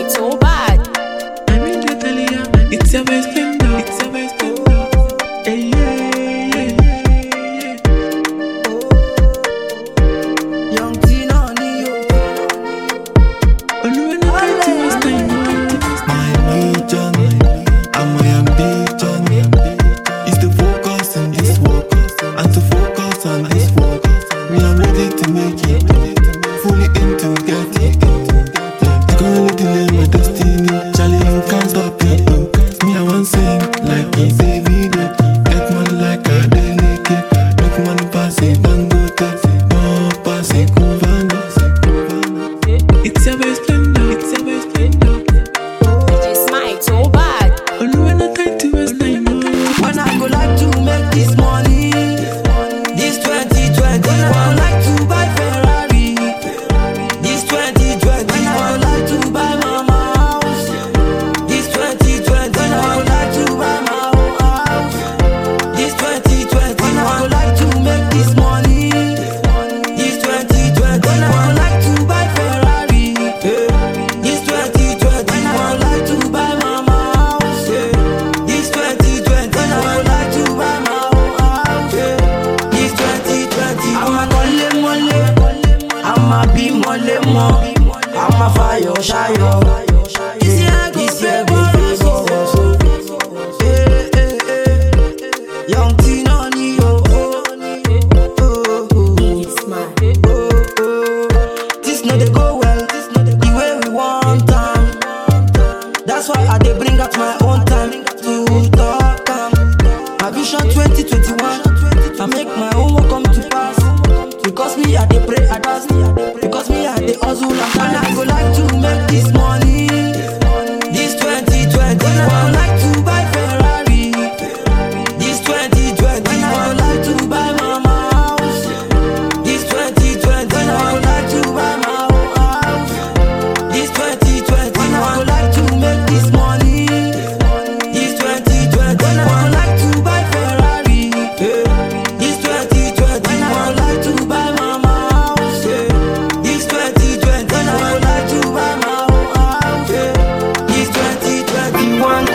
smile so bad. I mean, Natalia, it's a best window. It's a best window. Hey, Young Tina Neo. My religion, and my ambition is to focus on this work and to focus on this work. Me, I'm ready to make it, fully into get it. You can't only delay my destiny, Charlie, you can't stop it. Me, I want sing like it's a video, get money like a delicate, make money pass it, don't go taxi, don't pass it, go van. it's a best window. It's a best window. You smile so bad. Oh, no, we're not tied to us time. When I go like to make this money, this 2020. When I go like to buy Ferrari, this 2020. When I go like to buy mama house, this 2020. When I go like to buy my own house, this 2020. When I go like to make this money, this 2020. When I go like to buy Ferrari, this 2020. When I go like to buy mama house, this 2020. When I go like to buy my own house, this 2020. I'm a mole mole, I'm a be mole mo, I'm a fire shayo. This year go Young Tina Neo. You smile. This no dey go well, the way we want time. That's why I dey bring out my own time to talk am. My vision 2021, I make my own work come to pass. Because me I dey pray I dance, because me I dey hustle and dance. And I go like to make this money, this 2020. When I go like to buy Ferrari, this 2020. When I go like to buy mama house, this 2020. When I go like to buy my own house, this 2020. When I go like to make this money, this 2020. When I go like to buy Ferrari, this 2020. When I go like to buy mama house, this 2020. When I go like to buy my own house, this 2021.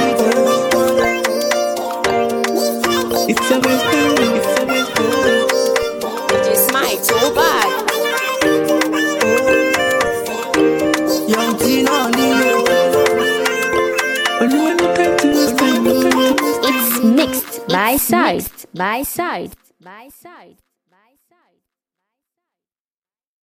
It's a best window. It's a best window. You smile so bad. Young Tina Neo. Oh, no, we're not tied to us time. It's mixed by side.